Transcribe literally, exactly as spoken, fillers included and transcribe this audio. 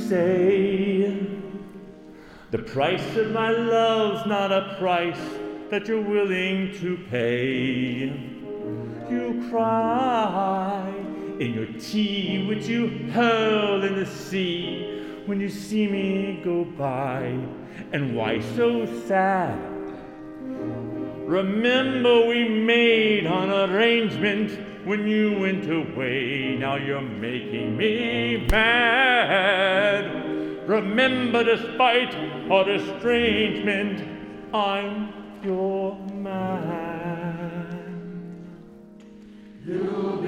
say, the price of my love's not a price that you're willing to pay. You cry in your tea, which you hurl in the sea, when you see me go by. And why so sad? Remember we made an arrangement when you went away. Now you're making me mad. Remember, despite our estrangement, I'm your man. You'll be